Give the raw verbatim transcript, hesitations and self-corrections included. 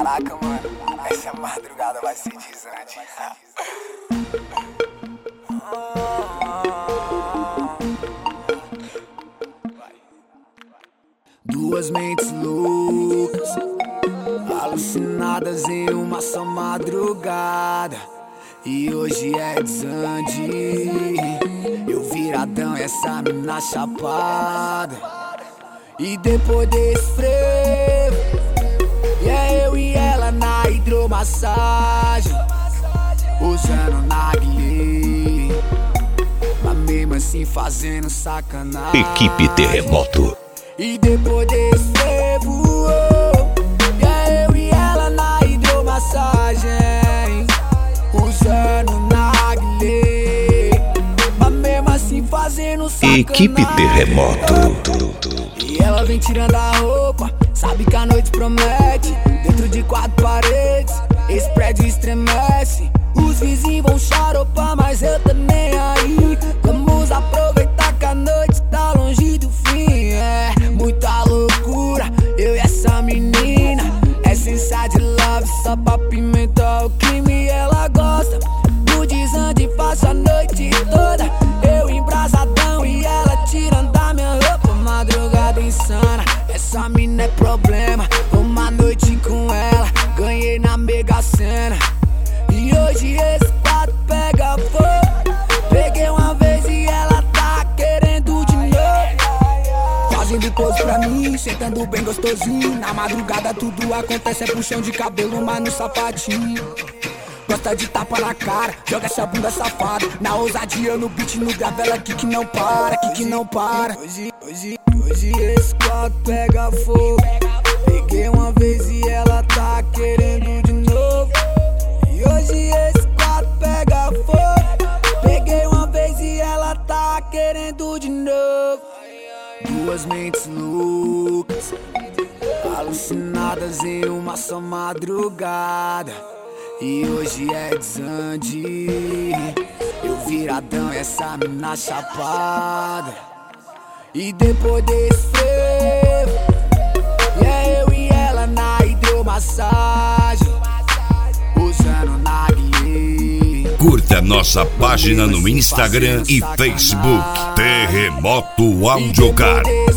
Caraca, mano, essa madrugada vai ser desante. Duas mentes loucas, alucinadas em uma só madrugada. E hoje é desande, eu viradão e essa mina chapada. E depois desse frevo, e é eu e ela na hidromassagem, usando narguilé, mas mesmo assim fazendo sacanagem. Equipe Terremoto. E depois desse frevo, e é eu e ela na hidromassagem, usando narguilé, mas mesmo assim fazendo sacanagem. Equipe Terremoto. E ela vem tirando a roupa, sabe que a noite promete. Dentro de quatro paredes, esse prédio estremece. Os vizinhos vão xaropar, mas eu tô nem aí. Vamos aproveitar que a noite tá longe do fim. É muita loucura, eu e essa menina. Essência de love, só pra pimentar o crime. E ela gosta do desande, faço a noite toda. Eu embrasadão e ela tirando a minha roupa. Madrugada insana, essa mina é problema. Uma noite com ela, ganhei na Mega Sena. E hoje esse quarto pega fogo. Peguei uma vez e ela tá querendo de novo. Fazendo pose pra mim, sentando bem gostosinho. Na madrugada tudo acontece, é puxão de cabelo, mas no sapatinho. Gosta de tapa na cara, joga essa bunda safada. Na ousadia, no beat, no gravela, aqui que não para, aqui que não para. Hoje, hoje, hoje esse quarto pega fogo. Peguei uma vez e ela tá querendo de novo. E hoje esse quarto pega fogo. Peguei uma vez e ela tá querendo de novo. Duas mentes loucas, alucinadas em uma só madrugada. E hoje é desande, eu viradão e essa mina chapada. E depois desse frevo, e é eu e ela na hidromassagem, usando narguilé. Curta nossa página no Instagram e Facebook Terremoto Audiocar.